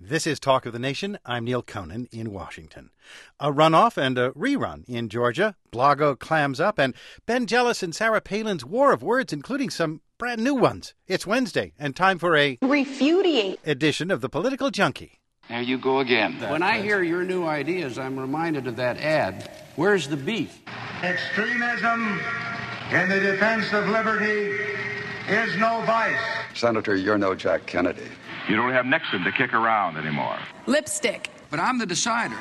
This is Talk of the Nation. I'm Neil Conan in Washington. A runoff and a rerun in Georgia. Blago clams up, and Ben Jealous and Sarah Palin's war of words, including some brand new ones. It's Wednesday, and time for a refudiate edition of the Political Junkie. There you go again. When I hear your new ideas, I'm reminded of that ad. Where's the beef? Extremism in the defense of liberty is no vice. Senator, you're no Jack Kennedy. You don't have Nixon to kick around anymore. lipstick. But I'm the decider.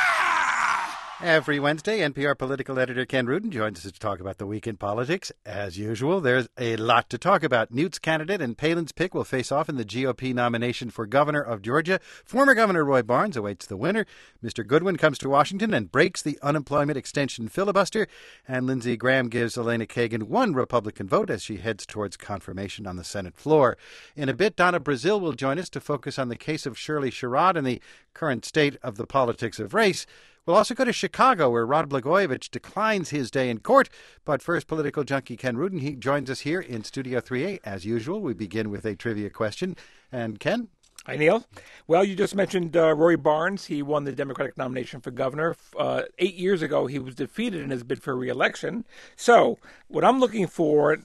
Every Wednesday, NPR political editor Ken Rudin joins us to talk about the week in politics. As usual, there's a lot to talk about. Newt's candidate and Palin's pick will face off in the GOP nomination for governor of Georgia. Former Governor Roy Barnes awaits the winner. Mr. Goodwin comes to Washington and breaks the unemployment extension filibuster. And Lindsey Graham gives Elena Kagan one Republican vote as she heads towards confirmation on the Senate floor. In a bit, Donna Brazil will join us to focus on the case of Shirley Sherrod and the current state of the politics of race. We'll also go to Chicago, where Rod Blagojevich declines his day in court. But first, political junkie Ken Rudin, he joins us here in Studio 3A. As usual, we begin with a trivia question. And Ken? Hi, Neil. Well, you just mentioned Roy Barnes. He won the Democratic nomination for governor. 8 years ago, he was defeated in his bid for re-election. So what I'm looking for,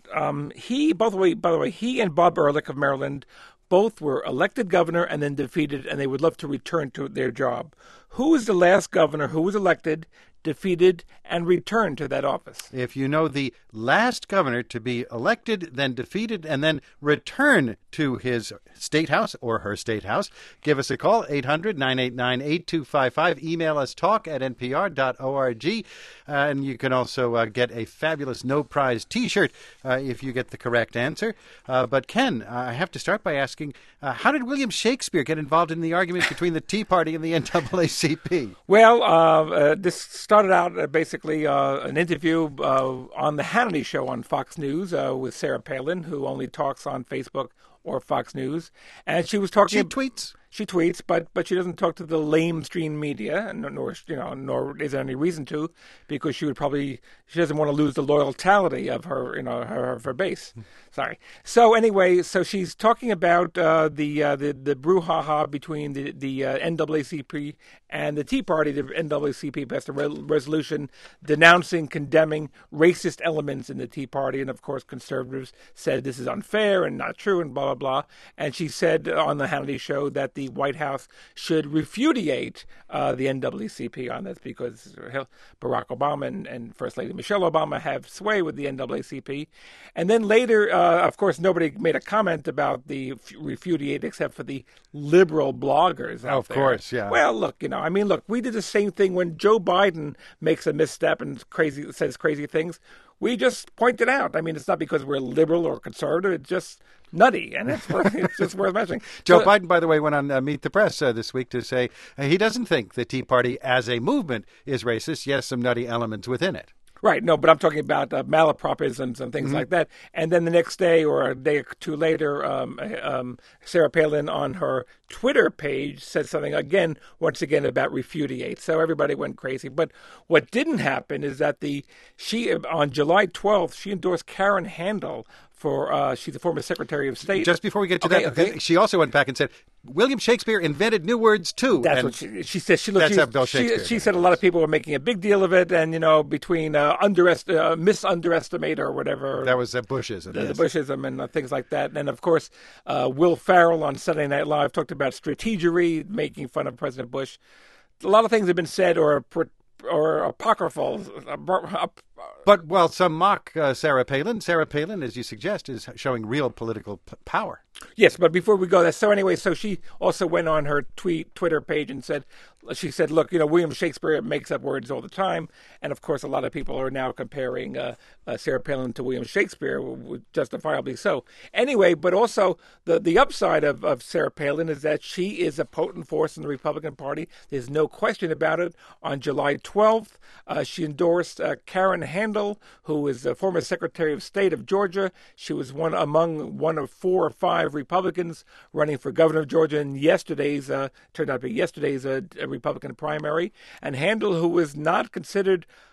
by the way, he and Bob Ehrlich of Maryland both were elected governor and then defeated, and they would love to return to their job. Who is the last governor who was elected, defeated, and returned to that office? If you know the last governor to be elected, then defeated, and then return to his state house or her state house, give us a call, 800-989-8255. Email us talk@npr.org. And you can also get a fabulous no-prize T-shirt if you get the correct answer. But Ken, I have to start by asking, how did William Shakespeare get involved in the argument between the Tea Party and the NAACP? Well, this started out basically an interview on the Hannity Show on Fox News with Sarah Palin, who only talks on Facebook or Fox News, and she was talking. She tweets, but she doesn't talk to the lamestream media, nor is there any reason to, because she doesn't want to lose the loyalty of her, her base. Sorry. So anyway, so she's talking about the brouhaha between the NAACP and the Tea Party. The NAACP passed a resolution denouncing, condemning racist elements in the Tea Party, and of course conservatives said this is unfair and not true and blah blah blah. And she said on the Hannity Show that the White House should repudiate the NAACP on this because Barack Obama and First Lady Michelle Obama have sway with the NAACP. And then later, of course, nobody made a comment about the repudiate except for the liberal bloggers out there. Of course, yeah. Well, look, we did the same thing when Joe Biden makes a misstep and says crazy things. We just point it out. I mean, it's not because we're liberal or conservative. It's just nutty, and it's just worth mentioning. Joe Biden, by the way, went on Meet the Press this week to say he doesn't think the Tea Party as a movement is racist. Yes, some nutty elements within it. Right. No, but I'm talking about malapropisms and things like that. And then the next day or a day or two later, Sarah Palin on her Twitter page said something once again about repudiate. So everybody went crazy. But what didn't happen is that on July 12th, she endorsed Karen Handel she's a former Secretary of State. Just before we get to that, she also went back and said, William Shakespeare invented new words too. That's what she said. She said a lot of people were making a big deal of it, and between misunderestimate or whatever. That was Bushism. The Bushism and things like that. And of course, Will Ferrell on Saturday Night Live talked about strategery, making fun of President Bush. A lot of things have been said or apocryphal. But, some mock Sarah Palin. Sarah Palin, as you suggest, is showing real political power. Yes, but before we go there, so she also went on her Twitter page and said, look, William Shakespeare makes up words all the time. And, of course, a lot of people are now comparing Sarah Palin to William Shakespeare, justifiably so. Anyway, but also the upside of Sarah Palin is that she is a potent force in the Republican Party. There's no question about it. On July 12th, she endorsed Karen Handel, who is the former Secretary of State of Georgia. She was one of 4 or 5 Republicans running for governor of Georgia in turned out to be yesterday's Republican primary. And Handel, who was not considered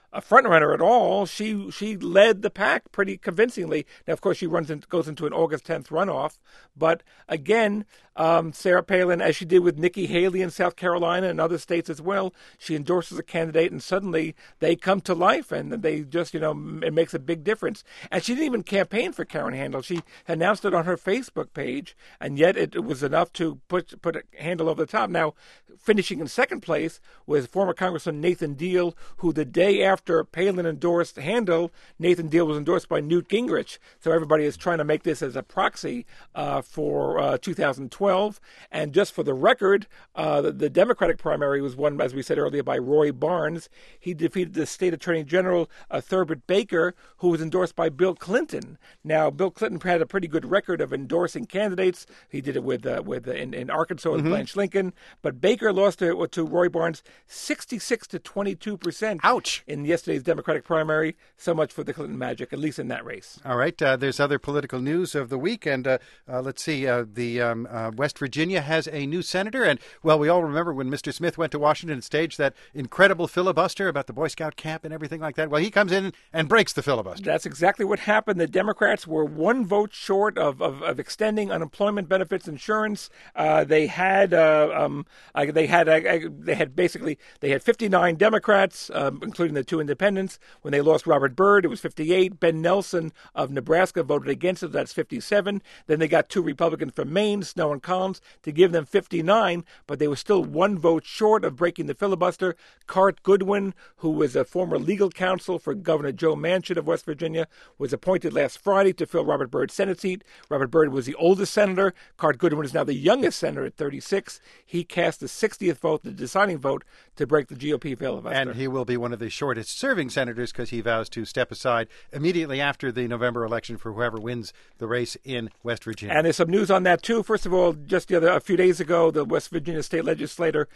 a front runner at all. She led the pack pretty convincingly. Now, of course, she goes into an August 10th runoff. But again, Sarah Palin, as she did with Nikki Haley in South Carolina and other states as well, she endorses a candidate, and suddenly they come to life, and they just, it makes a big difference. And she didn't even campaign for Karen Handel. She announced it on her Facebook page, and yet it was enough to put a Handel over the top. Now, finishing in second place was former Congressman Nathan Deal, who the day after Palin endorsed Handel, Nathan Deal was endorsed by Newt Gingrich. So everybody is trying to make this as a proxy for 2012. And just for the record, the Democratic primary was won, as we said earlier, by Roy Barnes. He defeated the state attorney general, Thurbert Baker, who was endorsed by Bill Clinton. Now, Bill Clinton had a pretty good record of endorsing candidates. He did it in Arkansas with Blanche Lincoln. But Baker lost to Roy Barnes 66 to 22%. Ouch! In yesterday's Democratic primary. So much for the Clinton magic, at least in that race. All right. There's other political news of the week. And let's see. The West Virginia has a new senator. And, well, we all remember when Mr. Smith went to Washington and staged that incredible filibuster about the Boy Scout camp and everything like that. Well, he comes in and breaks the filibuster. That's exactly what happened. The Democrats were one vote short of extending unemployment benefits insurance. They had 59 Democrats, including the two independents. When they lost Robert Byrd, it was 58. Ben Nelson of Nebraska voted against it. That's 57. Then they got two Republicans from Maine, Snow and Collins, to give them 59, but they were still one vote short of breaking the filibuster. Cart Goodwin, who was a former legal counsel for Governor Joe Manchin of West Virginia, was appointed last Friday to fill Robert Byrd's Senate seat. Robert Byrd was the oldest senator. Cart Goodwin is now the youngest senator at 36. He cast the 60th vote, the deciding vote, to break the GOP filibuster. And he will be one of the shortest-serving senators because he vows to step aside immediately after the November election for whoever wins the race in West Virginia. And there's some news on that, too. First of all, just a few days ago, the West Virginia State Legislature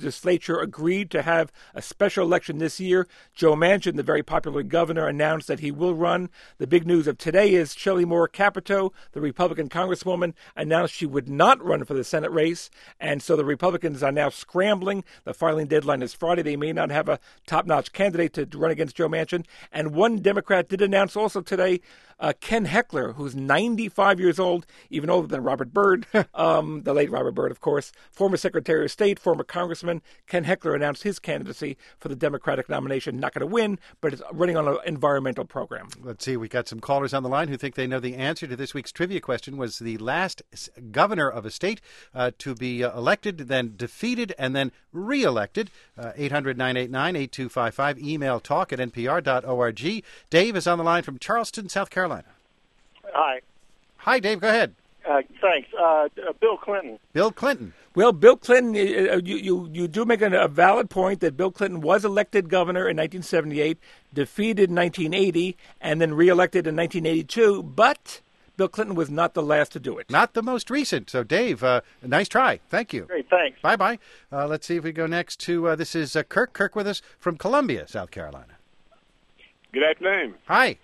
agreed to have a special election this year. Joe Manchin, the very popular governor, announced that he will run. The big news of today is Shelley Moore Capito, the Republican congresswoman, announced she would not run for the Senate race. And so the Republicans are now scrambling. The filing deadline is Friday. They may not have a top-notch candidate to run against Joe Manchin. And one Democrat did announce also today Ken Heckler, who's 95 years old, even older than Robert Byrd, the late Robert Byrd, of course, former Secretary of State, former Congressman. Ken Heckler announced his candidacy for the Democratic nomination. Not going to win, but is running on an environmental program. Let's see. We got some callers on the line who think they know the answer to this week's trivia question. Was the last governor of a state to be elected, then defeated, and then re-elected? 800-989-8255. Email talk@npr.org. Dave is on the line from Charleston, South Carolina. Hi. Hi, Dave. Go ahead. Thanks. Bill Clinton. Bill Clinton. Well, Bill Clinton, you do make a valid point that Bill Clinton was elected governor in 1978, defeated in 1980, and then reelected in 1982, but Bill Clinton was not the last to do it. Not the most recent. So, Dave, nice try. Thank you. Great, thanks. Bye-bye. Let's see if we go next to, this is Kirk. Kirk with us from Columbia, South Carolina. Good afternoon. Hi.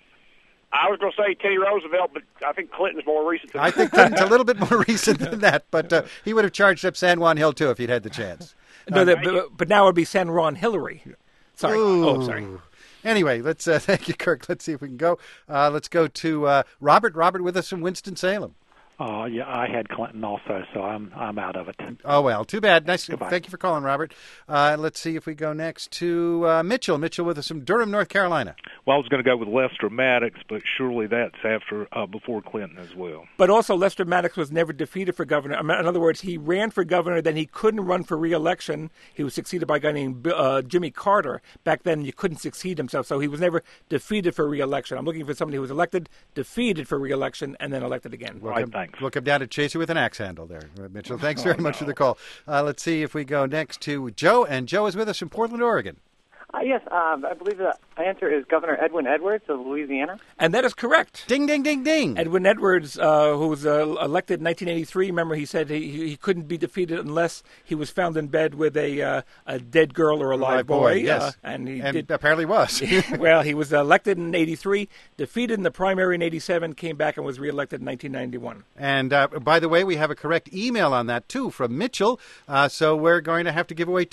I was going to say Teddy Roosevelt, but I think Clinton's more recent than I think Clinton's a little bit more recent than that, but he would have charged up San Juan Hill, too, if he'd had the chance. No, but now it would be San Juan Hillary. Sorry. Ooh. Oh, sorry. Anyway, let's thank you, Kirk. Let's see if we can go. Let's go to Robert. Robert with us from Winston-Salem. Yeah, I had Clinton also, so I'm out of it. Oh, well, too bad. Nice. Goodbye. Thank you for calling, Robert. Let's see if we go next to Mitchell. Mitchell with us from Durham, North Carolina. Well, I was going to go with Lester Maddox, but surely that's before Clinton as well. But also, Lester Maddox was never defeated for governor. In other words, he ran for governor, then he couldn't run for re-election. He was succeeded by a guy named Jimmy Carter. Back then, you couldn't succeed himself, so he was never defeated for re-election. I'm looking for somebody who was elected, defeated for re-election, and then elected again. Thanks. We'll come down to chase you with an axe handle there, Mitchell. Thanks very much for the call. Let's see if we go next to Joe, and Joe is with us from Portland, Oregon. Yes, I believe the answer is Governor Edwin Edwards of Louisiana. And that is correct. Ding, ding, ding, ding. Edwin Edwards, who was elected in 1983, remember he said he couldn't be defeated unless he was found in bed with a dead girl or a live boy. Yes. And he apparently was. Well, he was elected in 83, defeated in the primary in 87, came back and was reelected in 1991. And by the way, we have a correct email on that, too, from Mitchell. So we're going to have to give away two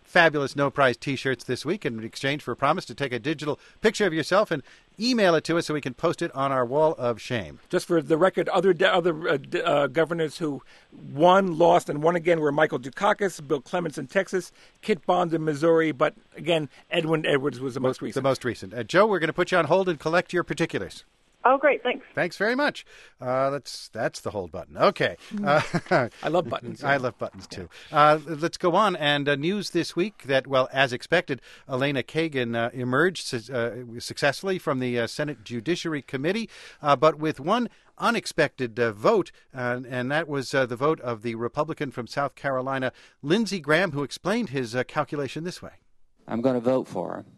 fabulous no-prize T-shirts this week in exchange for a promise to take a digital picture of yourself and email it to us so we can post it on our wall of shame. Just for the record, other governors who won, lost, and won again were Michael Dukakis, Bill Clements in Texas, Kit Bond in Missouri, but again, Edwin Edwards was the most recent. The most recent. Joe, we're going to put you on hold and collect your particulars. Oh, great. Thanks. Thanks very much. That's the hold button. Okay. I love buttons. I love buttons, too. Let's go on. And news this week that, well, as expected, Elena Kagan emerged successfully from the Senate Judiciary Committee, but with one unexpected vote, and that was the vote of the Republican from South Carolina, Lindsey Graham, who explained his calculation this way. I'm going to vote for her,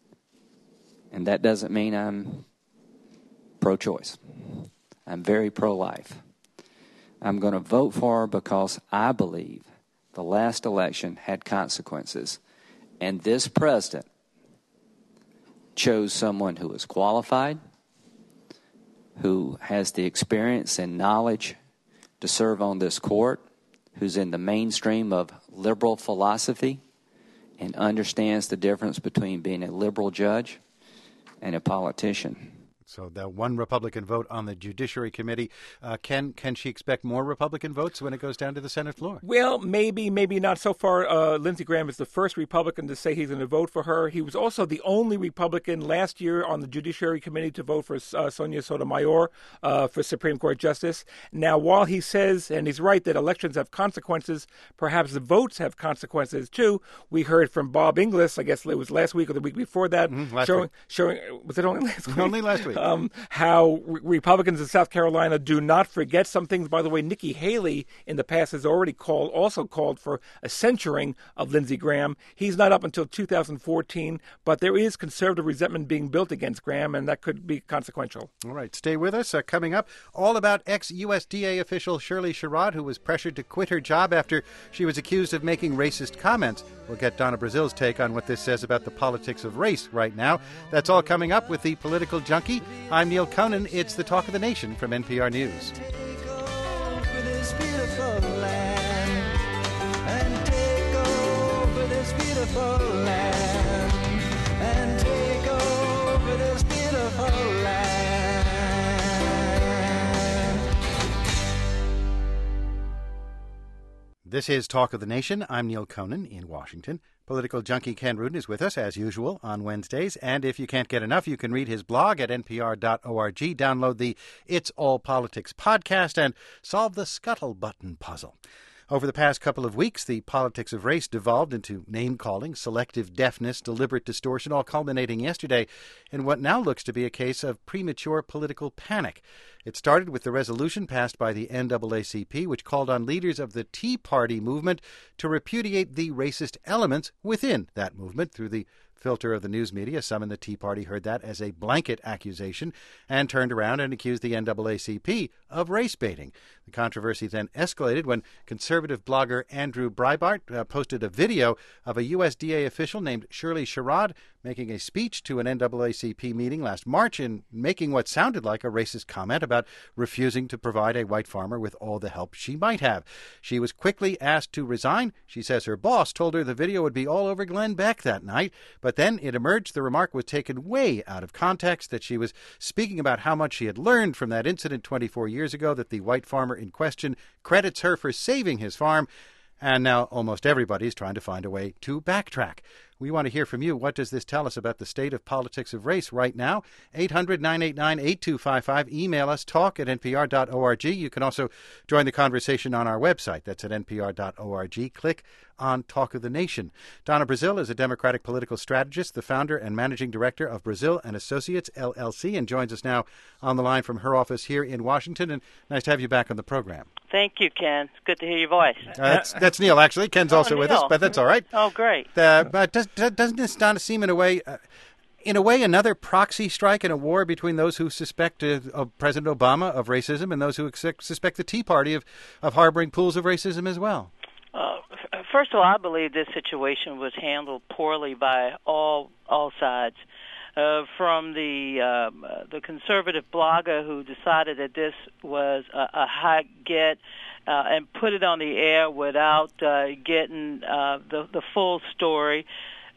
and that doesn't mean I'm pro-choice. I'm very pro-life. I'm going to vote for her because I believe the last election had consequences, and this president chose someone who is qualified, who has the experience and knowledge to serve on this court, who's in the mainstream of liberal philosophy and understands the difference between being a liberal judge and a politician. So the one Republican vote on the Judiciary Committee. Can she expect more Republican votes when it goes down to the Senate floor? Well, maybe not. So far, Lindsey Graham is the first Republican to say he's going to vote for her. He was also the only Republican last year on the Judiciary Committee to vote for Sonia Sotomayor for Supreme Court Justice. Now, while he says, and he's right, that elections have consequences, perhaps the votes have consequences too. We heard from Bob Inglis, I guess it was last week or the week before that, showing was it only last week? Only last week. How Republicans in South Carolina do not forget some things. By the way, Nikki Haley in the past has already called for a censuring of Lindsey Graham. He's not up until 2014, but there is conservative resentment being built against Graham, and that could be consequential. All right, stay with us. Coming up, all about ex-USDA official Shirley Sherrod, who was pressured to quit her job after she was accused of making racist comments. We'll get Donna Brazil's take on what this says about the politics of race right now. That's all coming up with the Political Junkie. I'm Neil Conan. It's the Talk of the Nation from NPR News. Take over this beautiful land and take over this beautiful land and take over this beautiful land. This is Talk of the Nation. I'm Neil Conan in Washington. Political junkie Ken Rudin is with us, as usual, on Wednesdays. And if you can't get enough, you can read his blog at npr.org, download the It's All Politics podcast, and solve the Scuttle-Button puzzle. Over the past couple of weeks, the politics of race devolved into name-calling, selective deafness, deliberate distortion, all culminating yesterday in what now looks to be a case of premature political panic. It started with the resolution passed by the NAACP, which called on leaders of the Tea Party movement to repudiate the racist elements within that movement through the filter of the news media. Some in the Tea Party heard that as a blanket accusation and turned around and accused the NAACP of race baiting. The controversy then escalated when conservative blogger Andrew Breitbart posted a video of a USDA official named Shirley Sherrod making a speech to an NAACP meeting last March and making what sounded like a racist comment about refusing to provide a white farmer with all the help she might have. She was quickly asked to resign. She says her boss told her the video would be all over Glenn Beck that night, but then it emerged the remark was taken way out of context, that she was speaking about how much she had learned from that incident 24 years ago, that the white farmer in question credits her for saving his farm, and now almost everybody is trying to find a way to backtrack. We want to hear from you. What does this tell us about the state of politics of race right now? 800-989-8255. Email us, talk@npr.org. You can also join the conversation on our website. That's at npr.org. Click on Talk of the Nation. Donna Brazil is a Democratic political strategist, the founder and managing director of Brazil and Associates, LLC, and joins us now on the line from her office here in Washington. And nice to have you back on the program. Thank you, Ken. It's good to hear your voice. That's Neil, actually. Ken's also Neil. with us, but that's all right. Oh, great. But doesn't this, Donna, seem in a way, another proxy strike in a war between those who suspect President Obama of racism and those who suspect the Tea Party of harboring pools of racism as well? First of all, I believe this situation was handled poorly by all sides. From the conservative blogger who decided that this was a hot get and put it on the air without getting the full story.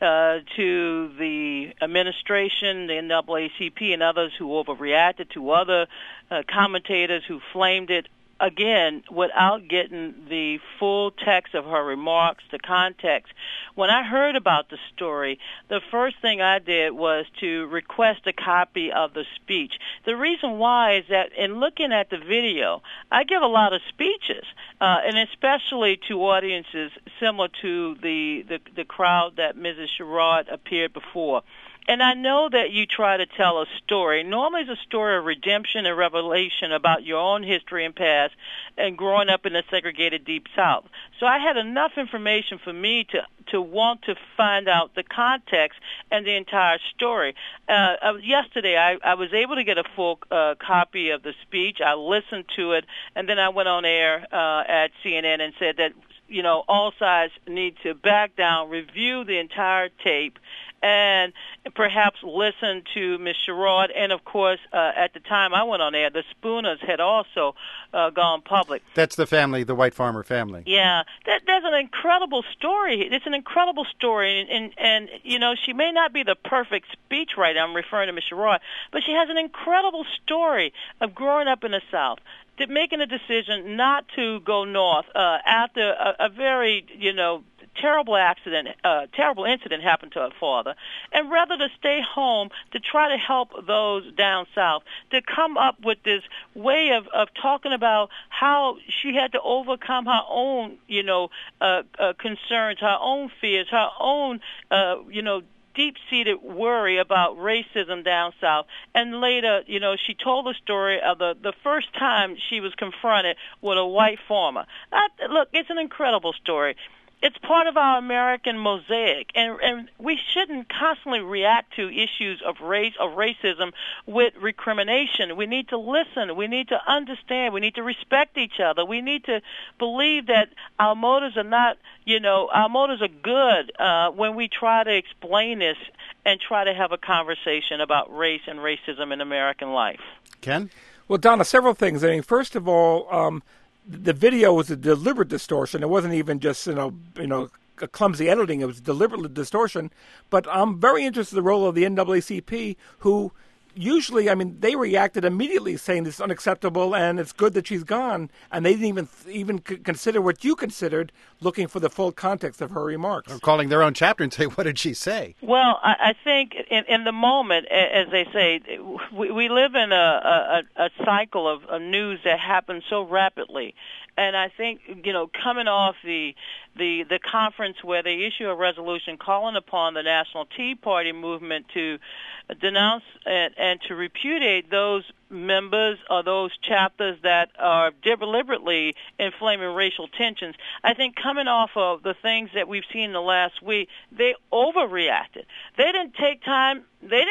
To the administration, the NAACP, and others who overreacted, to other commentators who flamed it, again, without getting the full text of her remarks, the context. When I heard about the story, the first thing I did was to request a copy of the speech. The reason why is that in looking at the video, I give a lot of speeches, and especially to audiences similar to the crowd that Mrs. Sherrod appeared before. And I know that you try to tell a story. Normally it's a story of redemption and revelation about your own history and past and growing up in the segregated Deep South. So I had enough information for me to want to find out the context and the entire story. Yesterday I was able to get a full copy of the speech. I listened to it, and then I went on air at CNN and said that, you know, all sides need to back down, review the entire tape, and perhaps listen to Ms. Sherrod. And, of course, at the time I went on air, the Spooners had also gone public. That's the family, the white farmer family. Yeah. There's an incredible story. It's an incredible story. And you know, she may not be the perfect speechwriter. I'm referring to Ms. Sherrod. But she has an incredible story of growing up in the South, making a decision not to go north after a very, you know, terrible incident happened to her father, and rather to stay home to try to help those down south, to come up with this way of talking about how she had to overcome her own, you know, concerns, her own fears, her own, you know, deep-seated worry about racism down south. And later, you know, she told the story of the first time she was confronted with a white farmer. Look, it's an incredible story. It's part of our American mosaic, and we shouldn't constantly react to issues of racism with recrimination. We need to listen. We need to understand. We need to respect each other. We need to believe that our motives are not, you know, our motives are good when we try to explain this and try to have a conversation about race and racism in American life. Ken? Well, Donna, several things. I mean, first of all, the video was a deliberate distortion. It wasn't even just, you know, a clumsy editing. It was deliberate distortion. But I'm very interested in the role of the NAACP, who usually, I mean, they reacted immediately saying this is unacceptable and it's good that she's gone. And they didn't even consider what you considered, looking for the full context of her remarks. Or calling their own chapter and say, what did she say? Well, I think in the moment, as they say, we live in a cycle of news that happens so rapidly. And I think, you know, coming off the conference where they issue a resolution calling upon the National Tea Party movement to denounce and to repudiate those members or those chapters that are deliberately inflaming racial tensions. I think coming off of the things that we've seen in the last week, they overreacted. They didn't take time.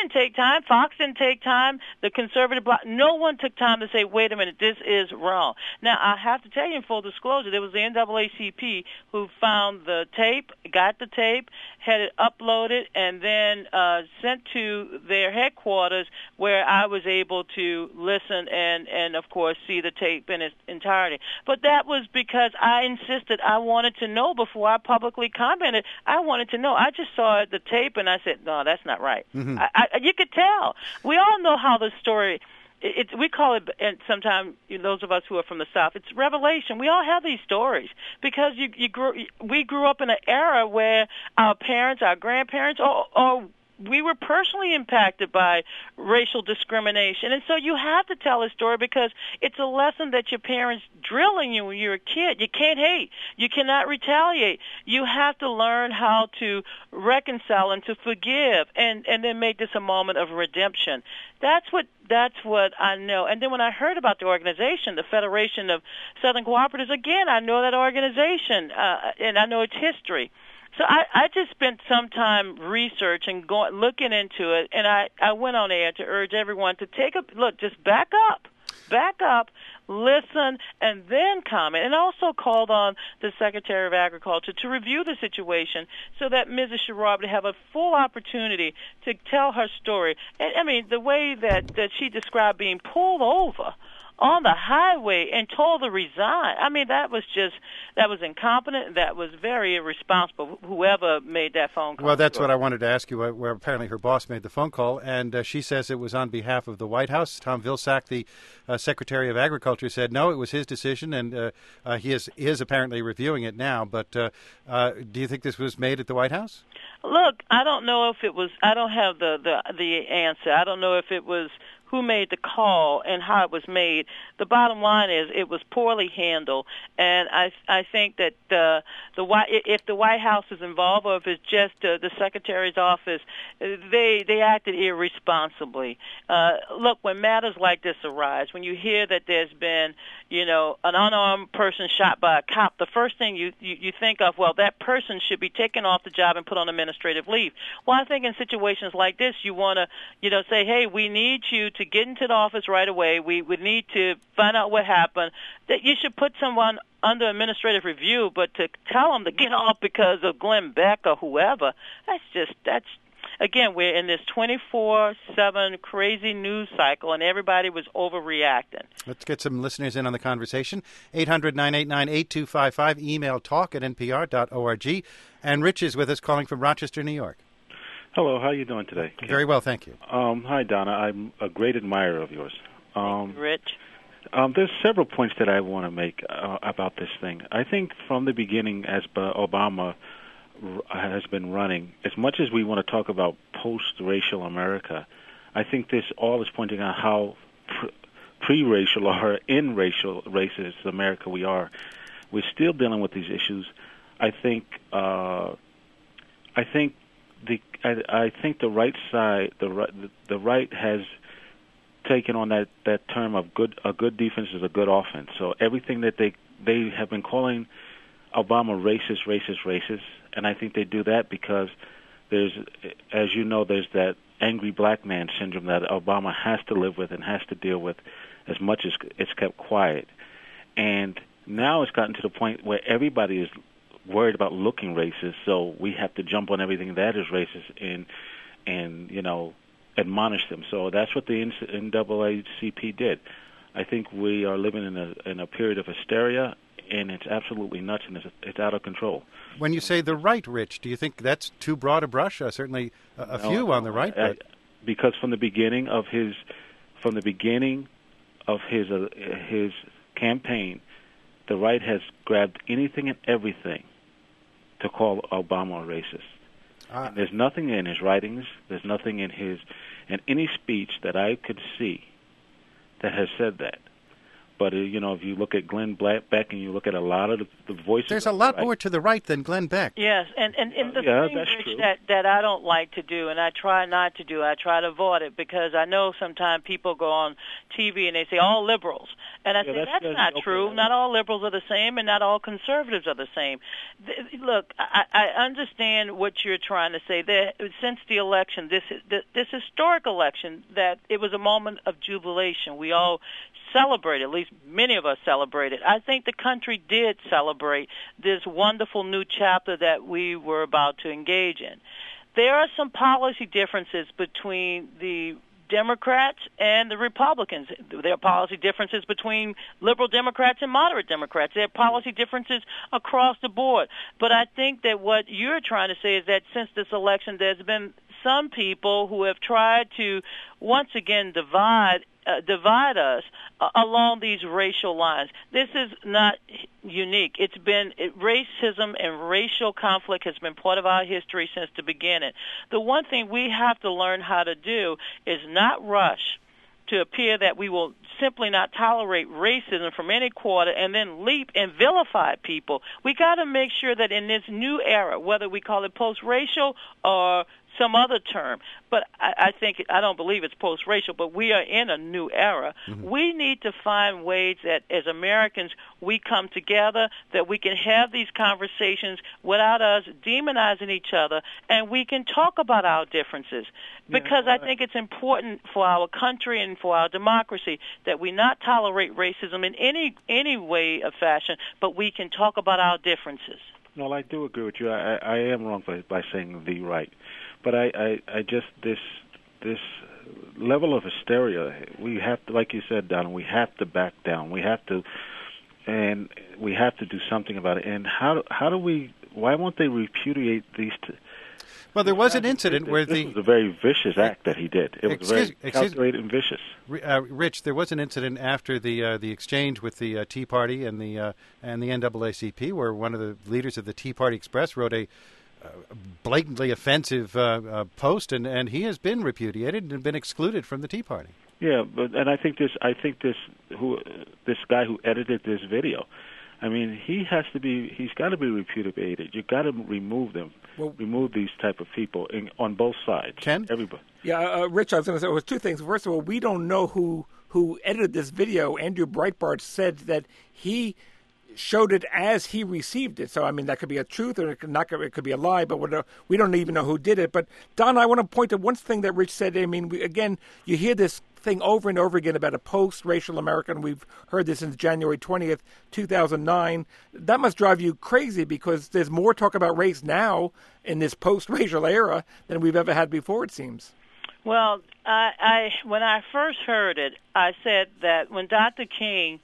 Fox didn't take time. The conservative bloc, no one took time to say, wait a minute, this is wrong. Now, I have to tell you in full disclosure, there was the NAACP who found the tape, got the tape, had it uploaded, and then sent to their headquarters where I was able to listen and of course, see the tape in its entirety. But that was because I insisted. I wanted to know before I publicly commented. I wanted to know. I just saw the tape and I said, no, that's not right. Mm-hmm. You could tell. We all know how the story... we call it, and sometimes those of us who are from the South, it's revelation. We all have these stories because we grew up in an era where our parents, our grandparents, or we were personally impacted by racial discrimination. And so you have to tell a story because it's a lesson that your parents drill in you when you're a kid. You can't hate. You cannot retaliate. You have to learn how to reconcile and to forgive and then make this a moment of redemption. That's what I know. And then when I heard about the organization, the Federation of Southern Cooperatives, again, I know that organization, and I know its history. So I just spent some time researching, looking into it, and I went on air to urge everyone to take a look, just back up, listen, and then comment. And also called on the Secretary of Agriculture to review the situation so that Mrs. Sherrod would have a full opportunity to tell her story. And I mean, the way that she described being pulled over on the highway and told to resign. I mean, that was incompetent. That was very irresponsible, whoever made that phone call. Well, that's what I wanted to ask you, where apparently her boss made the phone call, and she says it was on behalf of the White House. Tom Vilsack, the Secretary of Agriculture, said no, it was his decision, and he is apparently reviewing it now. But do you think this was made at the White House? Look, I don't know if it was. I don't have the answer. I don't know if it was who made the call and how it was made. The bottom line is it was poorly handled, and I think that if the White House is involved or if it's just the Secretary's office, they acted irresponsibly. Look, when matters like this arise, when you hear that there's been an unarmed person shot by a cop, the first thing you think of, well, that person should be taken off the job and put on administrative leave. Well, I think in situations like this, you want to say, hey, we need you to get into the office right away. We would need to find out what happened. That you should put someone under administrative review, but to tell them to get off because of Glenn Beck or whoever, that's again, we're in this 24/7 crazy news cycle, and everybody was overreacting. Let's get some listeners in on the conversation. 800-989-8255, email talk@npr.org. And Rich is with us, calling from Rochester, New York. Hello, how are you doing today? Very well, thank you. Hi, Donna. I'm a great admirer of yours. Thank you, Rich. There's several points that I want to make about this thing. I think from the beginning, as Obama has been running, as much as we want to talk about post-racial America, I think this all is pointing out how pre-racial or in racist America we are. We're still dealing with these issues. I think the right side, the right has taken on that term of a good defense is a good offense. So everything that they have been calling Obama racist, and I think they do that because there's that angry black man syndrome that Obama has to live with and has to deal with as much as it's kept quiet. And now it's gotten to the point where everybody is worried about looking racist, so we have to jump on everything that is racist and admonish them. So that's what the NAACP did. I think we are living in a period of hysteria, and it's absolutely nuts, and it's out of control. When you say the right, Rich, do you think that's too broad a brush? Certainly a few on the right. But because from the beginning of his campaign, the right has grabbed anything and everything to call Obama a racist. And there's nothing in his writings, there's nothing in any speech that I could see that has said that. But, if you look at Glenn Beck and you look at a lot of the voices... There's a lot more to the right than Glenn Beck. Yes, and the thing, Rich, that I don't like to do, and I try not to do, I try to avoid it, because I know sometimes people go on TV and they say, all liberals. And I say, that's not true. Not all liberals are the same, and not all conservatives are the same. Look, I understand what you're trying to say. Since the election, this historic election, that it was a moment of jubilation. We all celebrated, at least many of us celebrated. I think the country did celebrate this wonderful new chapter that we were about to engage in. There are some policy differences between the Democrats and the Republicans. There are policy differences between liberal Democrats and moderate Democrats. There are policy differences across the board. But I think that what you're trying to say is that since this election, there's been some people who have tried to once again divide us along these racial lines. This is not unique. Racism and racial conflict has been part of our history since the beginning. The one thing we have to learn how to do is not rush to appear that we will simply not tolerate racism from any quarter and then leap and vilify people. We got to make sure that in this new era, whether we call it post-racial or some other term, but I don't believe it's post-racial, but we are in a new era. Mm-hmm. We need to find ways that as Americans we come together, that we can have these conversations without us demonizing each other, and we can talk about our differences. Because I think it's important for our country and for our democracy that we not tolerate racism in any way of fashion, but we can talk about our differences. No, I do agree with you. I am wrong by saying the right. But I just this level of hysteria. We have to, like you said, Donna, we have to back down. We have to do something about it. And how do we? Why won't they repudiate these? Well, there was an incident where this was a very vicious act that he did. It was very calculated and vicious. Rich, there was an incident after the exchange with the Tea Party and the NAACP, where one of the leaders of the Tea Party Express wrote a blatantly offensive post, and he has been repudiated and been excluded from the Tea Party. Yeah, but I think this guy who edited this video, I mean, he's got to be repudiated. You've got to remove them, remove these type of people on both sides. Ken? Everybody. Yeah, Rich, I was going to say, it was two things. First of all, we don't know who edited this video. Andrew Breitbart said that he showed it as he received it. So, I mean, that could be a truth or it could be a lie, but we don't even know who did it. But, Don, I want to point to one thing that Rich said. I mean, again, you hear this thing over and over again about a post-racial America, and we've heard this since January 20th, 2009. That must drive you crazy because there's more talk about race now in this post-racial era than we've ever had before, it seems. Well, I when I first heard it, I said that when Dr. King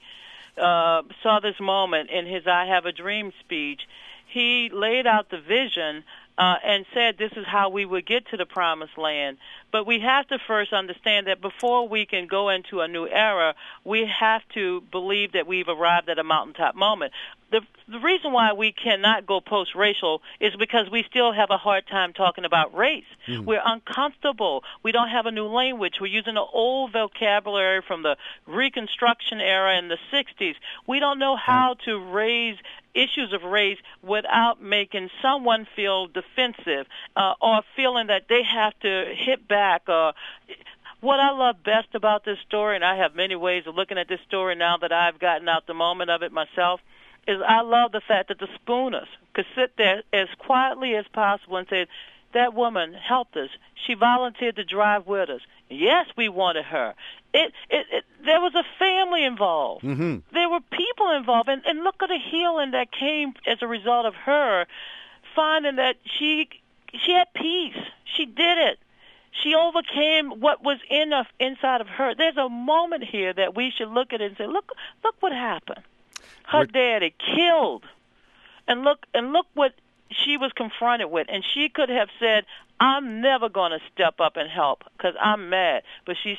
saw this moment in his I Have a Dream speech, he laid out the vision and said this is how we would get to the promised land. But we have to first understand that before we can go into a new era, we have to believe that we've arrived at a mountaintop moment. The reason why we cannot go post-racial is because we still have a hard time talking about race. We're uncomfortable. We don't have a new language. We're using an old vocabulary from the Reconstruction era in the 60s. We don't know how to raise issues of race without making someone feel defensive or feeling that they have to hit back. What I love best about this story, and I have many ways of looking at this story now that I've gotten out the moment of it myself, is I love the fact that the Spooners could sit there as quietly as possible and say, that woman helped us. She volunteered to drive with us. Yes, we wanted her. There was a family involved. Mm-hmm. There were people involved. And look at the healing that came as a result of her finding that she had peace. She did it. She overcame what was inside of her. There's a moment here that we should look at it and say, look what happened. Her daddy killed. And look what she was confronted with. And she could have said, I'm never going to step up and help because I'm mad. But she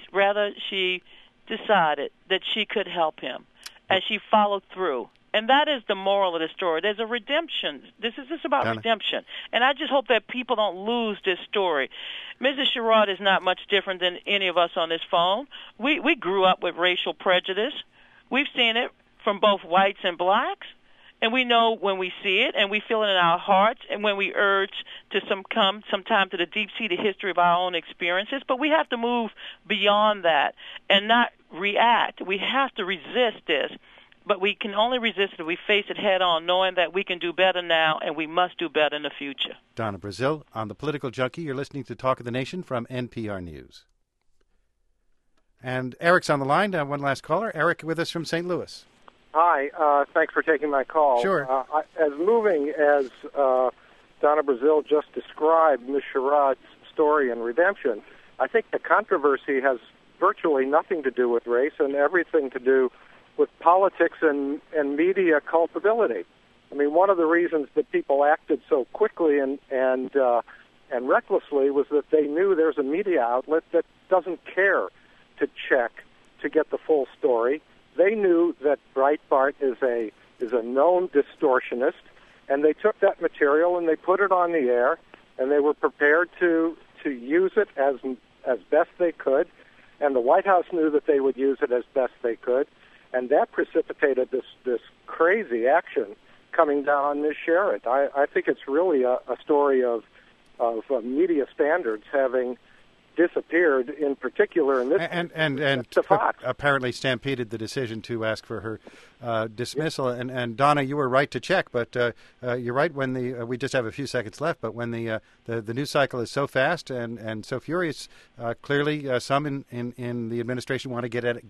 decided that she could help him. And she followed through. And that is the moral of the story. There's a redemption. This is about redemption. And I just hope that people don't lose this story. Mrs. Sherrod is not much different than any of us on this phone. We grew up with racial prejudice. We've seen it from both whites and blacks. And we know when we see it, and we feel it in our hearts, and when we urge to come sometime to the deep-seated history of our own experiences. But we have to move beyond that and not react. We have to resist this. But we can only resist it if we face it head-on, knowing that we can do better now and we must do better in the future. Donna Brazile on The Political Junkie. You're listening to Talk of the Nation from NPR News. And Eric's on the line. One last caller. Eric with us from St. Louis. Hi. Thanks for taking my call. Sure. As moving as Donna Brazile just described Ms. Sherrod's story and redemption, I think the controversy has virtually nothing to do with race and everything to do with politics and media culpability. I mean, one of the reasons that people acted so quickly and recklessly was that they knew there's a media outlet that doesn't care to check to get the full story. They knew that Breitbart is a known distortionist, and they took that material and they put it on the air, and they were prepared to use it as best they could, and the White House knew that they would use it as best they could. And that precipitated this crazy action coming down on Ms. Sherrod. I think it's really a story of media standards having disappeared, in particular in this and Fox. Apparently stampeded the decision to ask for her dismissal. And Donna, you were right to check, but you're right when we just have a few seconds left. But when the news cycle is so fast and so furious, clearly some in the administration want to get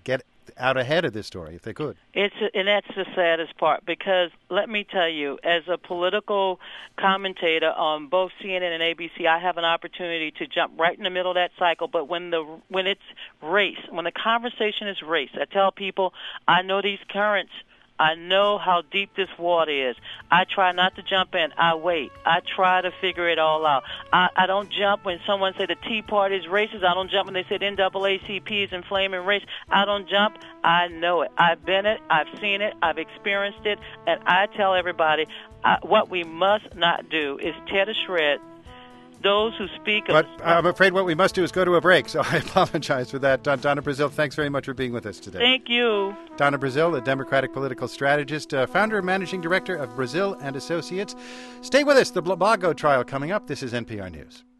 out ahead of this story if they could. And that's the saddest part, because let me tell you, as a political commentator on both CNN and ABC, I have an opportunity to jump right in the middle of that cycle. But when it's race, when the conversation is race, I tell people I know these currents. I know how deep this water is. I try not to jump in. I wait. I try to figure it all out. I don't jump when someone say the Tea Party is racist. I don't jump when they say the NAACP is inflaming race. I don't jump. I know it. I've been it. I've seen it. I've experienced it. And I tell everybody what we must not do is tear to shreds those who speak of... But I'm afraid what we must do is go to a break, so I apologize for that. Donna Brazile, thanks very much for being with us today. Thank you. Donna Brazile, a Democratic political strategist, founder and managing director of Brazile and Associates. Stay with us. The Blago trial coming up. This is NPR News.